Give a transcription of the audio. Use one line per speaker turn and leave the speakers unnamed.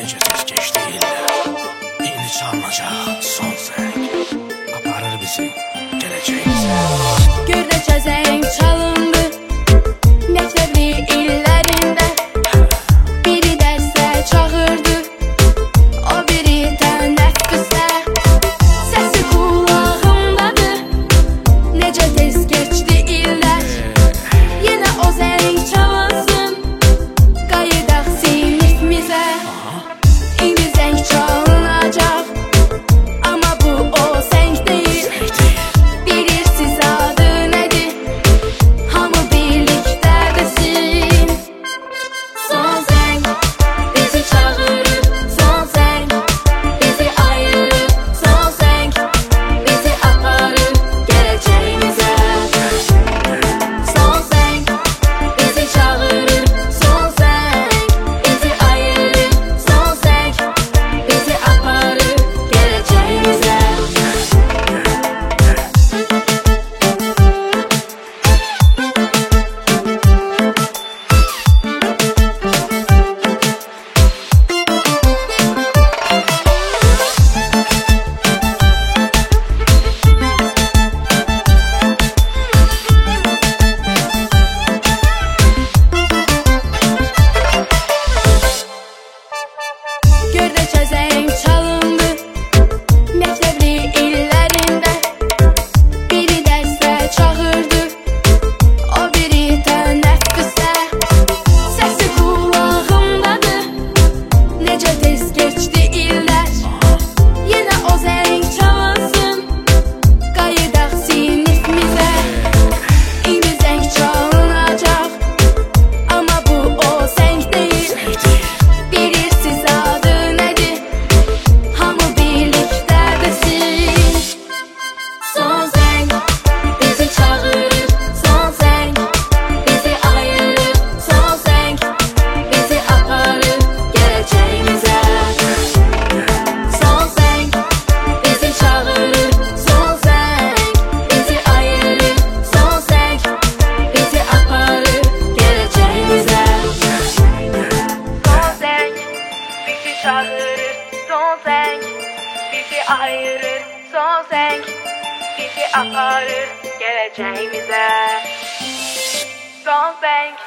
Nece tez geçti iller. İndi çalınacak son zeng. Aparır bizi geleceğimize.
Gör necə zəng çalındı məktəbli illərində. Biri dərsə çağırdı, o biri tənəffüsə. Səsi qulağımdadır, necə tez keçdi illər. Yenə o zəng çalınsın, qayıdaq sinifimizə. İndi zəng çalınacaq, amma bu o zəng deyil. Bilirsiniz adı nədir, hamı birlikdədir. Son zəng bizi çağırır, son zəng bizi ayırır, son zəng bizi aparır gələcəyimizə. Son zəng bizi çağırır, son zəng bizi ayırır, son zəng bizi aparır gələcəyimizə. Gör necə zəng çalındı məktəbli illərində. Biri dərsə çağırdı, o biri tənəffüsə. Səsi qulağımdadır, necə tez keçdi illər. Yenə o zəng çalınsın, qayıdaq sinifimizə. İndi zəng çalınacaq, amma bu o zəng deyil. Bilirsiniz adı nədir, hamı birlikdədir. Son zəng bizi çağırır, son zəng bizi ayırır, son zəng bizi aparır gələcəyimizə. Son zəng bizi çağırır, son zəng bizi ayırır, son zəng bizi aparır gələcəyimizə. Son zəng bizi çağırır, son zəng bizi ayırır, son zəng bizi aparır gələcəyimizə. Son zəng